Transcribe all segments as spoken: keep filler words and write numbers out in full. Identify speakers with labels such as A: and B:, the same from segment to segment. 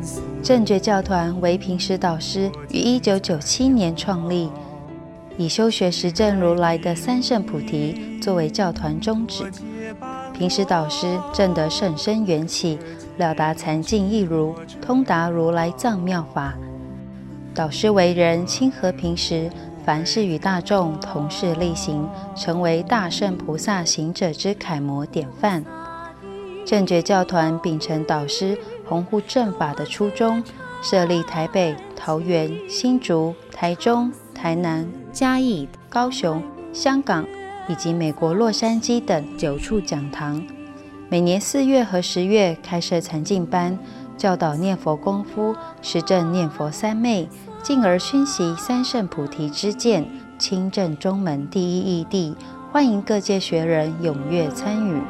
A: 正觉教团为平时导师于一九九七年创立，以修学实证如来的三圣菩提作为教团宗旨。平时导师证得甚深缘起，了达禅境义如，通达如来藏妙法。导师为人亲和平时，凡事与大众同事力行，成为大圣菩萨行者之楷模典范。正觉教团秉承导师弘护正法的初衷，设立台北、桃园、新竹、台中、台南、嘉义、高雄、香港以及美国洛杉矶等九处讲堂。每年四月和十月开设禅净班，教导念佛功夫，实证念佛三昧，进而熏习三圣菩提之见，亲证中门第一义谛，欢迎各界学人踊跃参与。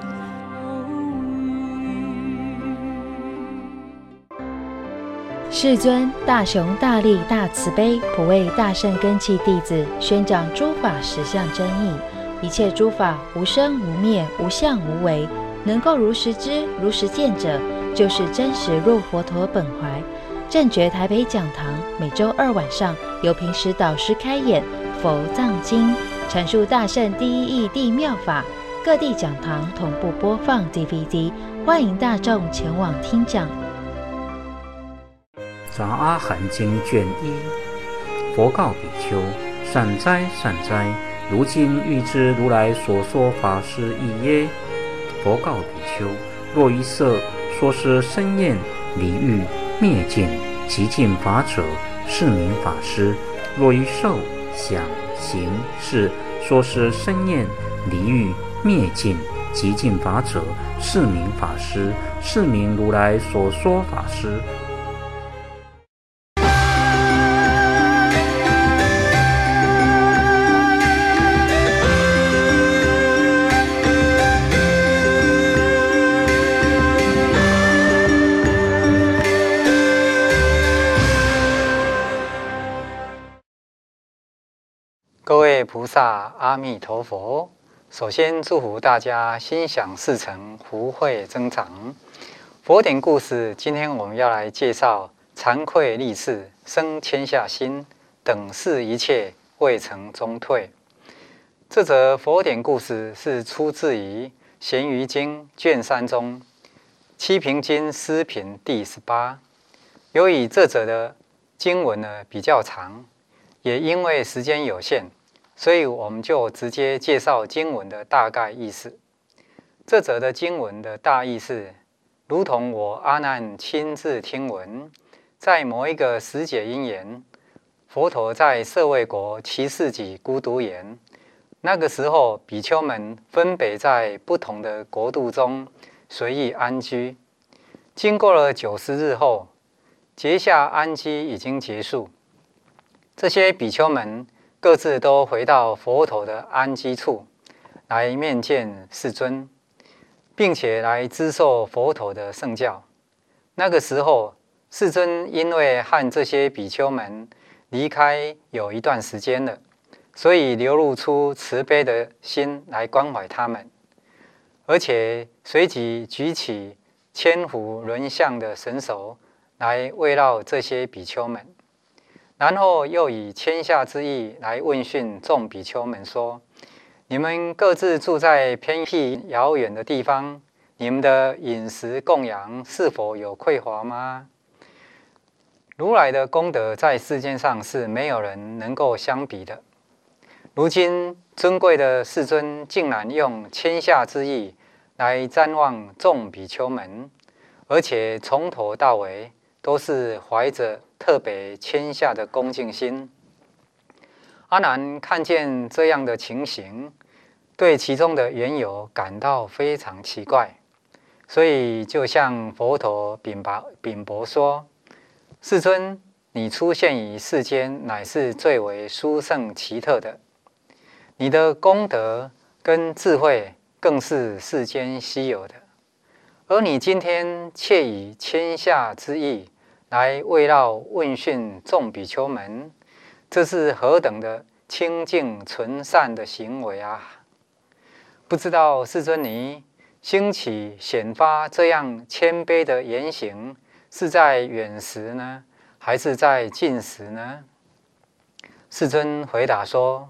A: 世尊大雄大力大慈悲，普为大圣根器弟子，宣讲诸法实相真义。一切诸法无生无灭，无相无为，能够如实知如实见者，就是真实入佛陀本怀。正觉台北讲堂每周二晚上由平时导师开演佛藏经，阐述大圣第一义谛妙法，各地讲堂同步播放 D V D， 欢迎大众前往听讲。
B: 杂阿含经卷一，佛告比丘：善哉善哉，如今欲知如来所说法是义耶？佛告比丘：若于色说是生厌离欲灭尽极尽法者，是名法师；若于受想行识说是生厌离欲灭尽极尽法者，是名法师，是名如来所说法师。
C: 各位菩萨，阿弥陀佛！首先祝福大家心想事成，福慧增长。佛典故事，今天我们要来介绍惭愧立誓，生谦下心，等视一切，未曾终退。这则佛典故事是出自于《咸鱼经》卷三中《七平经诗品》第十八。由于这则的经文呢比较长，也因为时间有限，所以我们就直接介绍经文的大概意思。这则的经文的大意是，如同我阿难亲自听闻，在某一个时节因缘，佛陀在舍卫国祇世己孤独园，那个时候比丘们分别在不同的国度中随意安居。经过了九十日后，结下安居已经结束，这些比丘们各自都回到佛陀的安居处，来面见世尊，并且来知受佛陀的圣教。那个时候，世尊因为和这些比丘们离开有一段时间了，所以流露出慈悲的心来关怀他们，而且随即举起千福轮相的神手来慰劳这些比丘们。然后又以谦下之意来问讯众比丘们说：你们各自住在偏僻遥远的地方，你们的饮食供养是否有匮乏吗？如来的功德在世间上是没有人能够相比的。如今尊贵的世尊竟然用谦下之意来瞻望众比丘们，而且从头到尾都是怀着特别谦下的恭敬心。阿难看见这样的情形，对其中的缘由感到非常奇怪，所以就向佛陀禀禀驳说：世尊，你出现于世间乃是最为殊胜奇特的，你的功德跟智慧更是世间稀有的，而你今天却以谦下之意来慰劳问讯众比丘们，这是何等的清净纯善的行为啊！不知道世尊你兴起显发这样谦卑的言行， 是在远时呢，还是在近时呢？”世尊回答说：“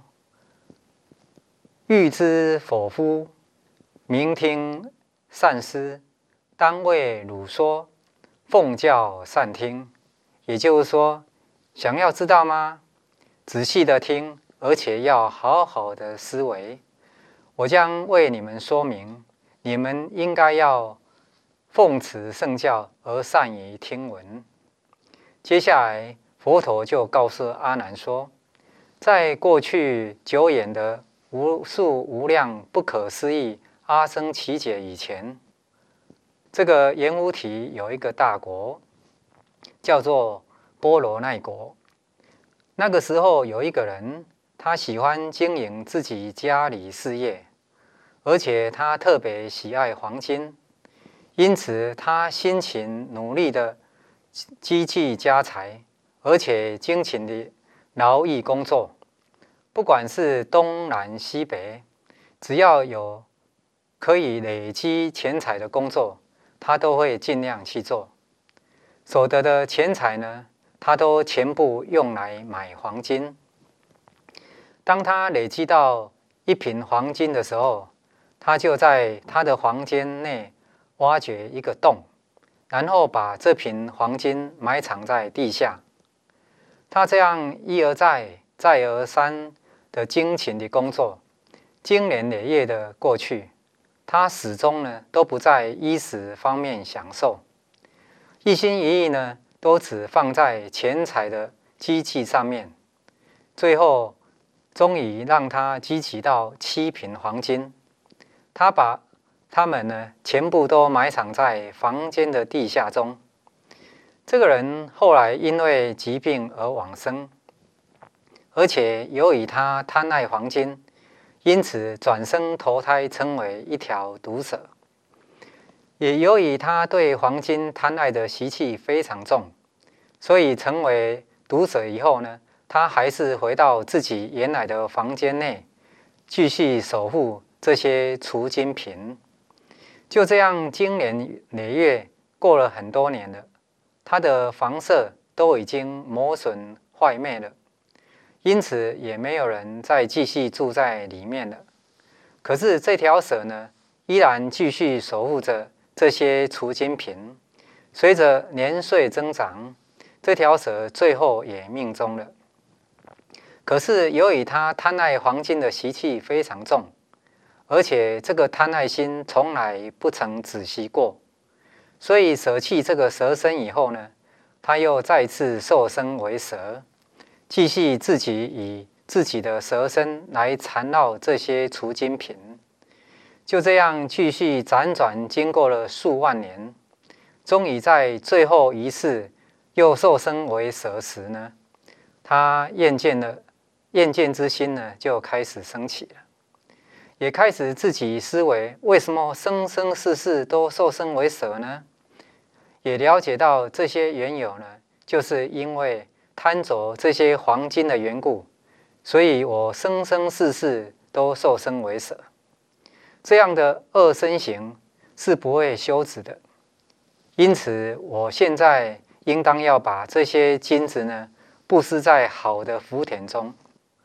C: 欲知否夫，明听善思，当为汝说，奉教善听。”也就是说，想要知道吗？仔细的听，而且要好好的思维。我将为你们说明，你们应该要奉持圣教而善于听闻。接下来，佛陀就告诉阿难说，在过去久远的无数无量不可思议阿僧祇劫以前，这个阎浮提有一个大国，叫做波罗奈国。那个时候有一个人，他喜欢经营自己家里事业，而且他特别喜爱黄金，因此他辛勤努力的积聚家财，而且精勤的劳役工作。不管是东南西北，只要有可以累积钱财的工作，他都会尽量去做。所得的钱财呢，他都全部用来买黄金。当他累积到一瓶黄金的时候，他就在他的房间内挖掘一个洞，然后把这瓶黄金埋藏在地下。他这样一而再、再而三的精勤的工作，经年累月的过去，他始终呢都不在衣食方面享受，一心一意呢都只放在钱财的积蓄上面。最后，终于让他积集到七瓶黄金，他把它们呢全部都埋藏在房间的地下中。这个人后来因为疾病而往生，而且由于他贪爱黄金，因此转生投胎成为一条毒蛇。也由于他对黄金贪爱的习气非常重，所以成为毒蛇以后呢，他还是回到自己原来的房间内，继续守护这些储金瓶。就这样经年累月过了很多年了，他的房舍都已经磨损坏灭了，因此也没有人再继续住在里面了。可是这条蛇呢，依然继续守护着这些储金瓶。随着年岁增长，这条蛇最后也命终了。可是由于他贪爱黄金的习气非常重，而且这个贪爱心从来不曾止息过，所以舍弃这个蛇身以后呢，他又再次受生为蛇，继续自己以自己的蛇身来缠绕这些储金瓶。就这样继续辗转经过了数万年，终于在最后一世又受生为蛇时呢，他厌倦了厌倦之心呢就开始升起了，也开始自己思维，为什么生生世世都受生为蛇呢？也了解到这些缘由呢，就是因为贪着这些黄金的缘故，所以我生生世世都受生为蛇。这样的恶身行是不会休止的，因此我现在应当要把这些金子呢布施在好的福田中，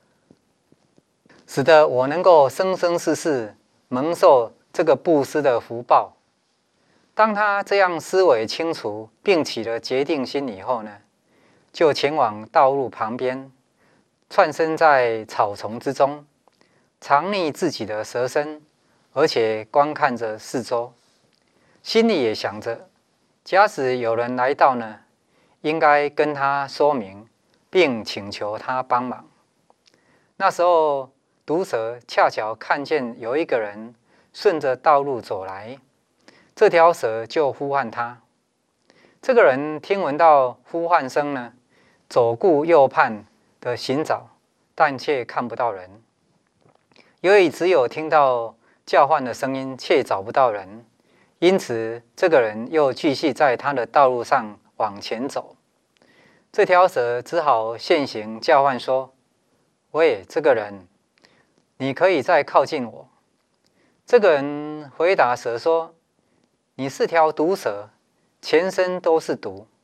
C: 使得我能够生生世世蒙受这个布施的福报。当他这样思维清楚并起了决定心以后呢，就前往道路旁边，窜身在草丛之中，藏匿自己的蛇身，而且观看着四周，心里也想着，假使有人来到呢，应该跟他说明，并请求他帮忙。那时候毒蛇恰巧看见有一个人顺着道路走来，这条蛇就呼唤他。这个人听闻到呼唤声呢，左顾右盼的寻找，但却看不到人。由于只有听到叫唤的声音，却找不到人，因此这个人又继续在他的道路上往前走。这条蛇只好现形叫唤说：“喂，这个人，你可以再靠近我。”这个人回答蛇说：“你是条毒蛇，全身都是毒，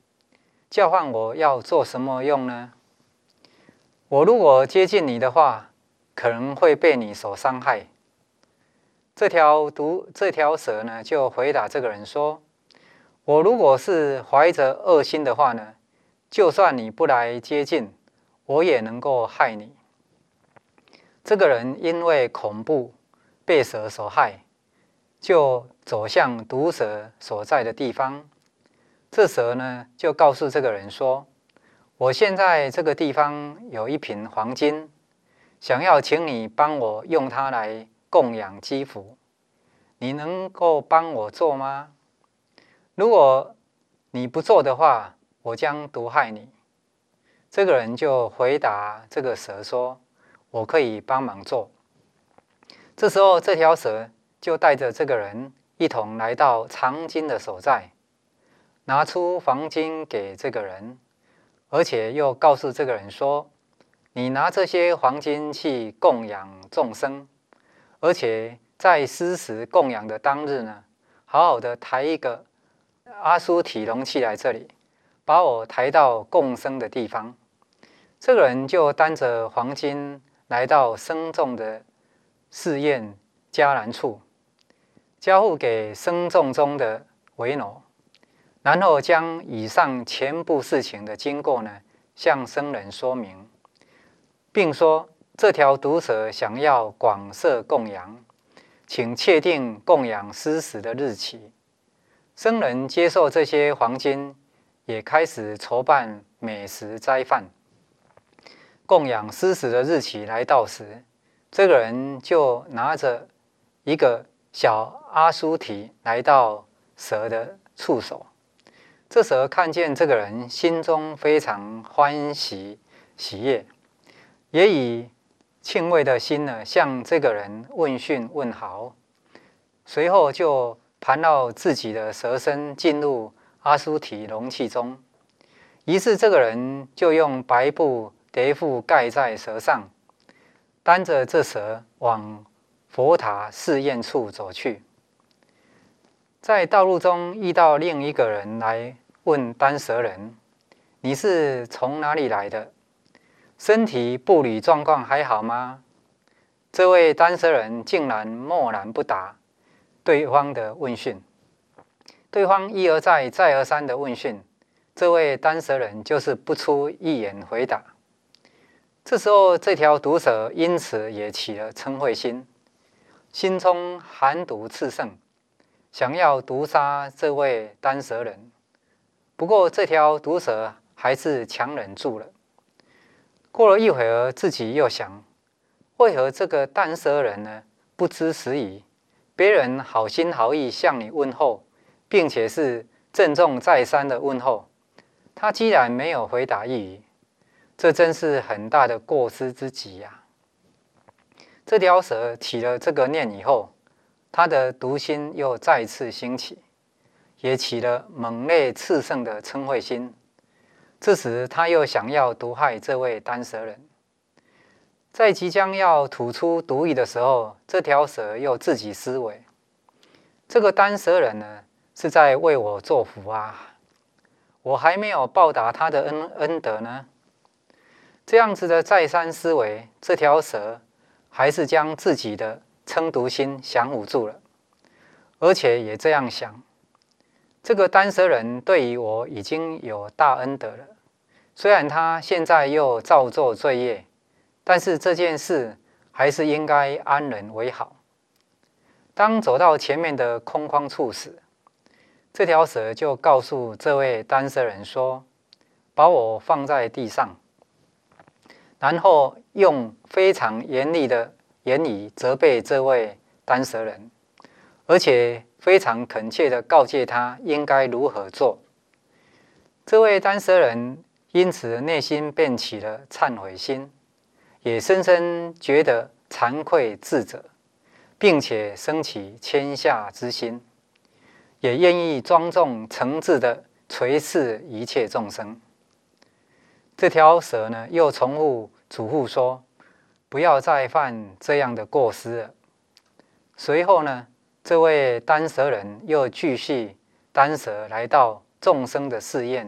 C: 叫唤我要做什么用呢？我如果接近你的话，可能会被你所伤害。”这条毒这条蛇呢，就回答这个人说：“我如果是怀着恶心的话呢，就算你不来接近，我也能够害你。”这个人因为恐怖被蛇所害，就走向毒蛇所在的地方。这蛇呢，就告诉这个人说：“我现在这个地方有一瓶黄金，想要请你帮我用它来供养积福，你能够帮我做吗？如果你不做的话，我将毒害你。”这个人就回答这个蛇说：“我可以帮忙做。”这时候，这条蛇就带着这个人一同来到藏金的所在，拿出黄金给这个人，而且又告诉这个人说：“你拿这些黄金去供养众生，而且在施食供养的当日呢，好好的抬一个阿苏提容器来这里，把我抬到供生的地方。”这个人就担着黄金来到僧众的寺院迦兰处，交付给僧众中的维诺，然后将以上全部事情的经过呢，向僧人说明，并说这条毒蛇想要广设供养，请确定供养施食的日期。僧人接受这些黄金，也开始筹办美食斋饭。供养施食的日期来到时，这个人就拿着一个小阿苏提来到蛇的触手。这蛇看见这个人，心中非常欢喜喜悦，也以敬畏的心呢，向这个人问讯问好。随后就盘绕自己的蛇身进入阿苏提容器中。于是这个人就用白布叠覆盖在蛇上，担着这蛇往佛塔寺院处走去。在道路中遇到另一个人来问单蛇人：“你是从哪里来的？身体步履状况还好吗？”这位单蛇人竟然默然不答对方的问讯。对方一而再再而三的问讯，这位单蛇人就是不出一言回答。这时候，这条毒蛇因此也起了嗔恚心，心中寒毒炽盛，想要毒杀这位单蛇人。不过，这条毒蛇还是强忍住了。过了一会儿，自己又想，为何这个单蛇人呢不知时宜？别人好心好意向你问候，并且是郑重再三的问候，他既然没有回答一语，这真是很大的过失之极呀、啊！这条蛇起了这个念以后，他的毒心又再次兴起，也起了猛烈炽盛的嗔恚心。这时，他又想要毒害这位单蛇人。在即将要吐出毒液的时候，这条蛇又自己思维：这个单蛇人呢，是在为我作福啊，我还没有报答他的恩恩德呢。这样子的再三思维，这条蛇还是将自己的嗔毒心降服住了，而且也这样想：这个单蛇人对于我已经有大恩德了，虽然他现在又造作罪业，但是这件事还是应该安忍为好。当走到前面的空旷处时，这条蛇就告诉这位单蛇人说：“把我放在地上。”然后用非常严厉的言语责备这位单蛇人，而且非常恳切地告诫他应该如何做。这位单蛇人因此内心便起了忏悔心，也深深觉得惭愧自责，并且生起谦下之心，也愿意庄重诚挚地垂视一切众生。这条蛇呢，又重复嘱咐说：“不要再犯这样的过失了。”随后呢，这位单蛇人又继续单蛇来到众生的寺院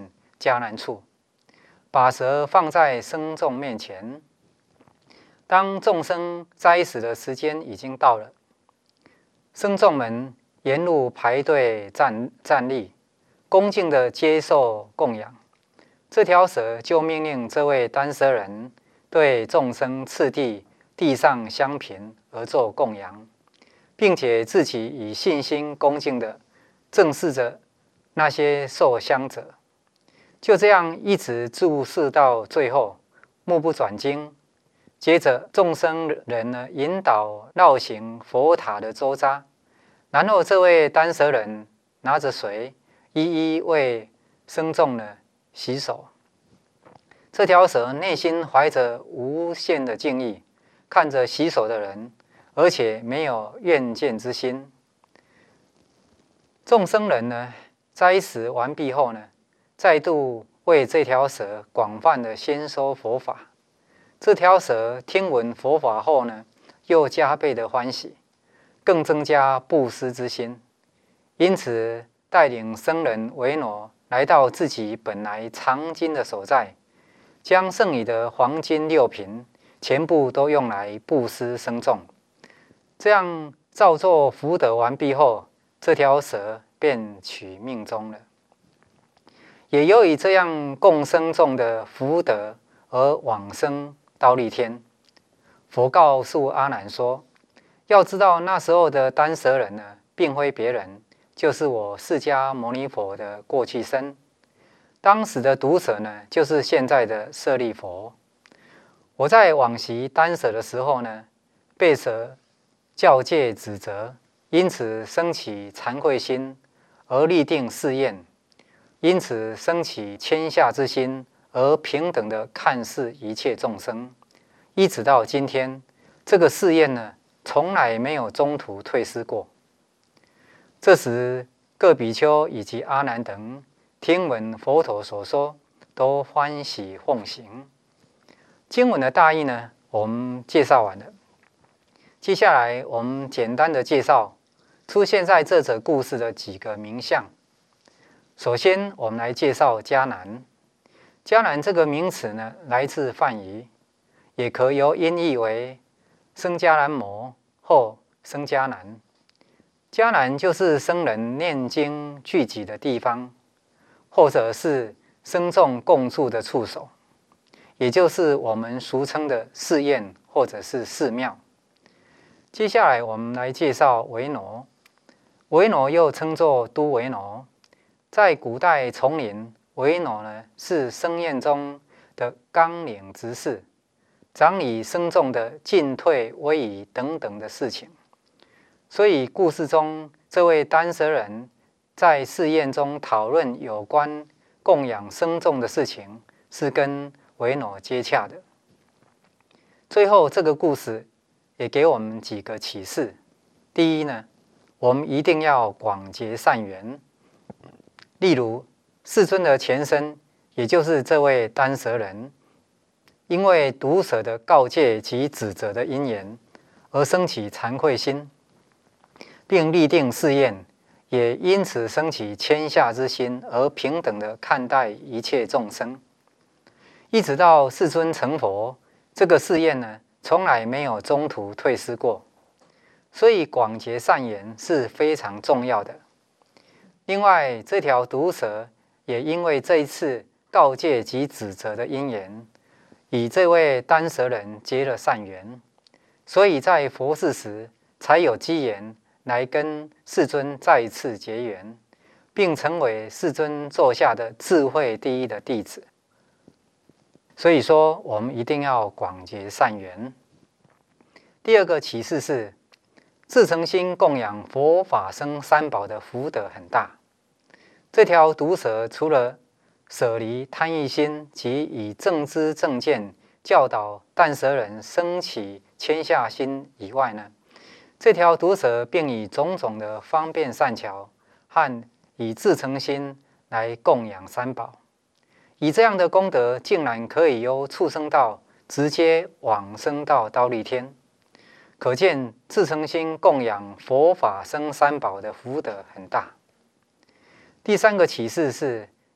C: 迦南处，把蛇放在僧众面前。当众生斋食的时间已经到了，僧众们沿路排队站站立，恭敬地接受供养。这条蛇就命令这位单蛇人对众生次第递上香瓶而做供养，并且自己以信心恭敬地正视着那些受香者，就这样一直注视到最后，目不转睛。接着众生人呢引导绕行佛塔的周匝，然后这位单蛇人拿着水，一一为僧众呢洗手。这条蛇内心怀着无限的敬意，看着洗手的人，而且没有怨见之心。众生人呢斋食完毕后呢，再度为这条蛇广泛的宣说佛法。这条蛇听闻佛法后呢，又加倍的欢喜，更增加布施之心，因此带领僧人维诺来到自己本来藏经的所在，将剩余的黄金六瓶全部都用来布施僧众。这样造作福德完毕后，这条蛇便取命终了。也由于这样供僧众的福德而往生忉利天。佛告诉阿难说，要知道那时候的单蛇人呢，并非别人，就是我释迦牟尼佛的过去生。当时的毒蛇呢，就是现在的舍利佛。我在往昔单蛇的时候呢，被蛇教诫指责，因此生起惭愧心，而立定誓愿，因此生起谦下之心，而平等的看视一切众生，一直到今天，这个誓愿呢，从来没有中途退失过。这时，各比丘以及阿难等听闻佛陀所说，都欢喜奉行。经文的大意呢，我们介绍完了。接下来，我们简单的介绍出现在这则故事的几个名相。首先，我们来介绍迦南。迦南这个名词呢，来自梵语，也可由音译为僧迦南摩或僧迦南。迦南就是僧人念经聚集的地方，或者是僧众共住的处所，也就是我们俗称的寺院或者是寺庙。接下来我们来介绍维罗。维罗又称作都维罗，在古代丛林，维罗呢是僧院中的纲领执事，掌理僧众的进退威仪等等的事情。所以故事中这位单蛇人在寺院中讨论有关供养僧众的事情，是跟维罗接洽的。最后这个故事也给我们几个启示。第一呢，我们一定要广结善缘。例如世尊的前身，也就是这位单蛇人，因为毒蛇的告诫及指责的因缘，而生起惭愧心，并立定誓愿，也因此生起谦下之心，而平等的看待一切众生。一直到世尊成佛，这个誓愿呢，从来没有中途退失过。所以广结善缘是非常重要的。另外，这条毒蛇也因为这一次告诫及指责的因缘，与这位单蛇人结了善缘，所以在佛世时才有机缘来跟世尊再一次结缘，并成为世尊座下的智慧第一的弟子。所以说，我们一定要广结善缘。第二个启示是，至诚心供养佛法僧三宝的福德很大。这条毒蛇除了舍离贪欲心及以正知正见教导单蛇人生起谦下心以外呢，这条毒蛇并以种种的方便善巧和以至诚心来供养三宝，以这样的功德，竟然可以由畜生道直接往生到忉利天。可见至诚心供养佛法僧三宝的福德很大。第三个启示是，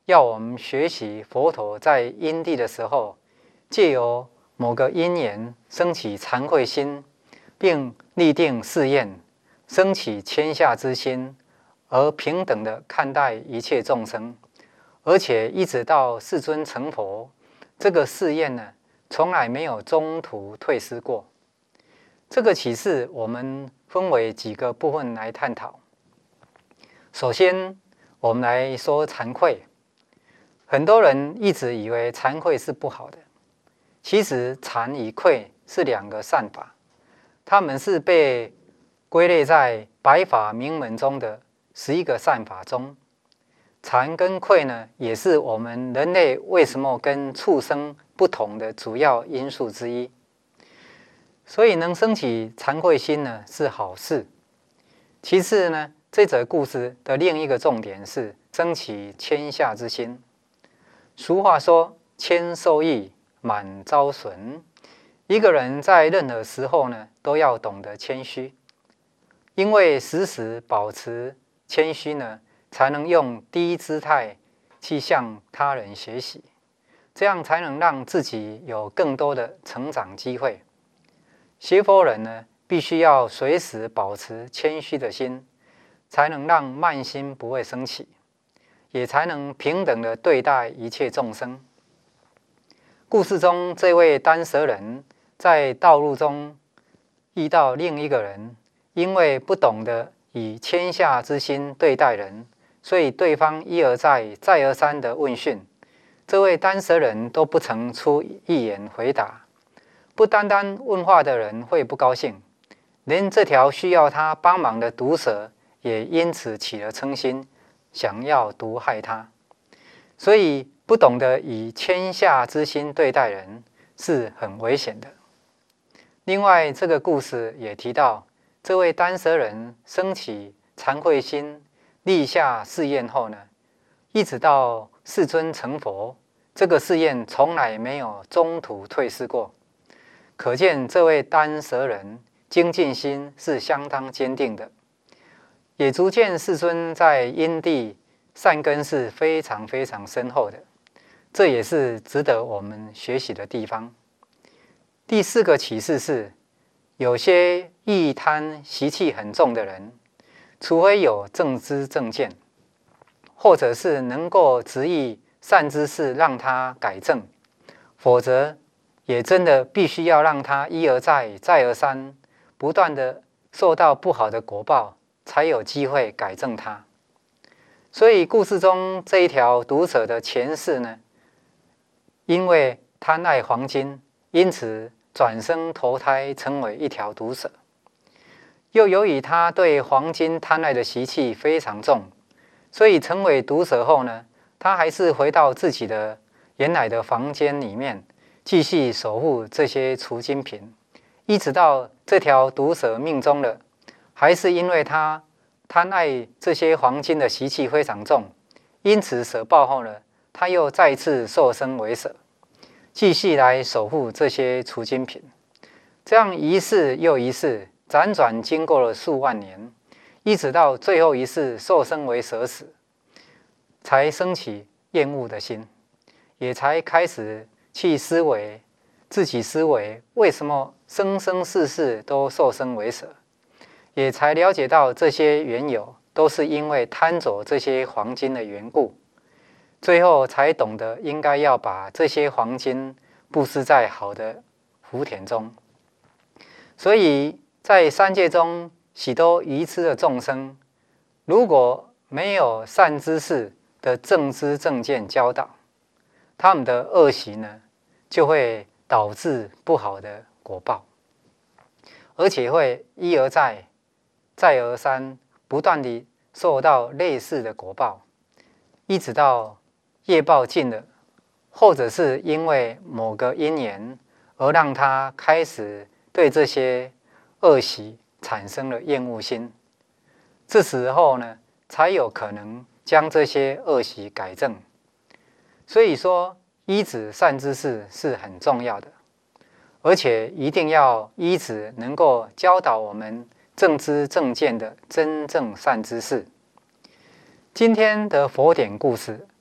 C: 要我们学习佛陀在因地的时候，借由某个因缘升起惭愧心，并立定誓愿，升起谦下之心，而平等地看待一切众生，而且一直到世尊成佛，这个誓愿呢，从来没有中途退失过。这个启示我们分为几个部分来探讨。首先，我们来说惭愧。很多人一直以为惭愧是不好的，其实惭与愧是两个善法，它们是被归类在百法明门中的十一个善法中。惭跟愧呢，也是我们人类为什么跟畜生不同的主要因素之一。所以能升起惭愧心呢，是好事。其次呢，这则故事的另一个重点是升起谦下之心。俗话说：“谦受益，满招损。”一个人在任何时候呢，都要懂得谦虚，因为时时保持谦虚呢，才能用低姿态去向他人学习，这样才能让自己有更多的成长机会。学佛人呢，必须要随时保持谦虚的心，才能让慢心不会升起，也才能平等地对待一切众生。故事中这位单舌人在道路中遇到另一个人，因为不懂得以谦下之心对待人，所以对方一而再再而三地问讯，这位单舌人都不曾出一言回答。不单单问话的人会不高兴，连这条需要他帮忙的毒蛇也因此起了嗔心，想要毒害他。所以不懂得以谦下之心对待人是很危险的。另外，这个故事也提到，这位单舌人升起惭愧心，立下誓愿后呢，一直到世尊成佛，这个誓愿从来没有中途退失过。可见这位单舌人精进心是相当坚定的，也足见世尊在因地善根是非常非常深厚的，这也是值得我们学习的地方。第四个启示是，有些易贪习气很重的人，除非有正知正见，或者是能够执意善知识让他改正，否则也真的必须要让他一而再再而三不断的受到不好的果报，才有机会改正他。所以故事中这一条毒蛇的前世呢，因为贪爱黄金，因此转生投胎成为一条毒蛇。又由于他对黄金贪爱的习气非常重，所以成为毒蛇后呢，他还是回到自己的原来的房间里面，继续守护这些储金品，一直到这条毒蛇命中了，还是因为他贪爱这些黄金的习气非常重，因此舍报后呢，他又再次受生为蛇，继续来守护这些储金品。这样一世又一世，辗转经过了数万年，一直到最后一世受生为蛇时，才升起厌恶的心，也才开始去思维自己思维为什么生生世世都受生为蛇，也才了解到这些缘由都是因为贪着这些黄金的缘故，最后才懂得应该要把这些黄金布施在好的福田中。所以在三界中许多愚痴的众生，如果没有善知识的正知正见教导，他们的恶习呢，就会导致不好的果报，而且会一而再再而三不断地受到类似的果报，一直到业报尽了，或者是因为某个因缘而让他开始对这些恶习产生了厌恶心，这时候呢，才有可能将这些恶习改正。所以说，依止善知识是很重要的，而且一定要依止能够教导我们正知正见的真正善知识。今天的佛典故事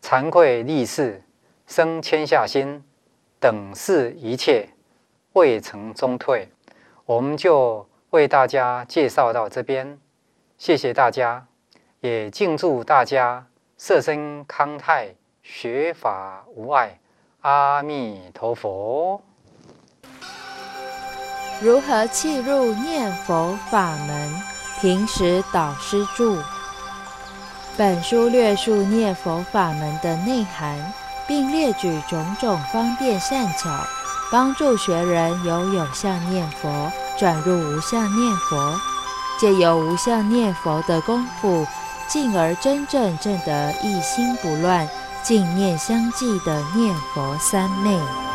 C: 惭愧立誓，生谦下心，等视一切，未曾中退。我们就为大家介绍到这边，谢谢大家，也敬祝大家色身康泰，学法无碍。阿弥陀佛。
D: 如何契入念佛法门？平时导师注。本书略述念佛法门的内涵，并列举种种方便善巧，帮助学人由有相念佛转入无相念佛，借由无相念佛的功夫，进而真正证得一心不乱、净念相继的念佛三昧。